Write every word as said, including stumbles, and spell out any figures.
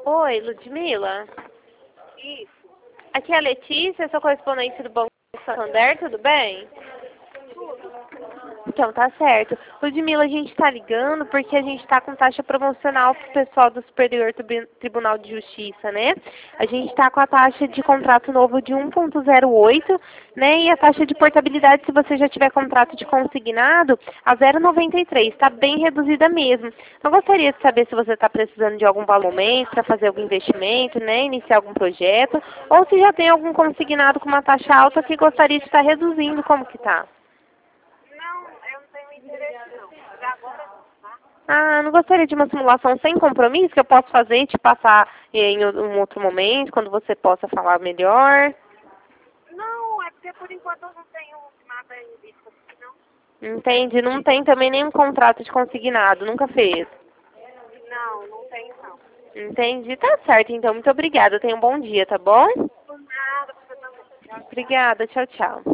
Oi, Ludmila. Isso. Aqui é a Letícia, sou correspondente do Banco Santander, tudo bem? Então, tá certo. Ludmila, a gente está ligando porque a gente está com taxa promocional para o pessoal do Superior Tribu- Tribunal de Justiça, né? A gente está com a taxa de contrato novo de um ponto zero oito, né? E a taxa de portabilidade, se você já tiver contrato de consignado, a zero vírgula noventa e três. Está bem reduzida mesmo. Eu gostaria de saber se você está precisando de algum valor mês para fazer algum investimento, né? Iniciar algum projeto, ou se já tem algum consignado com uma taxa alta que gostaria de estar reduzindo, como que tá? Não, eu não tenho interesse não. Por agora não, tá? Ah, não gostaria de uma simulação sem compromisso que eu posso fazer e te passar em um outro momento, quando você possa falar melhor? Não, é porque por enquanto eu não tenho nada em vista aqui, não. Entende? Não tem também nenhum contrato de consignado, nunca fez. Não, não tenho não. Entendi. Tá certo, então. Muito obrigada. Tenha um bom dia, tá bom? Por nada, você também. Tchau, tchau. Obrigada. Tchau, tchau.